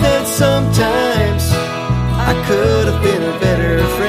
that sometimes I could have been a better friend.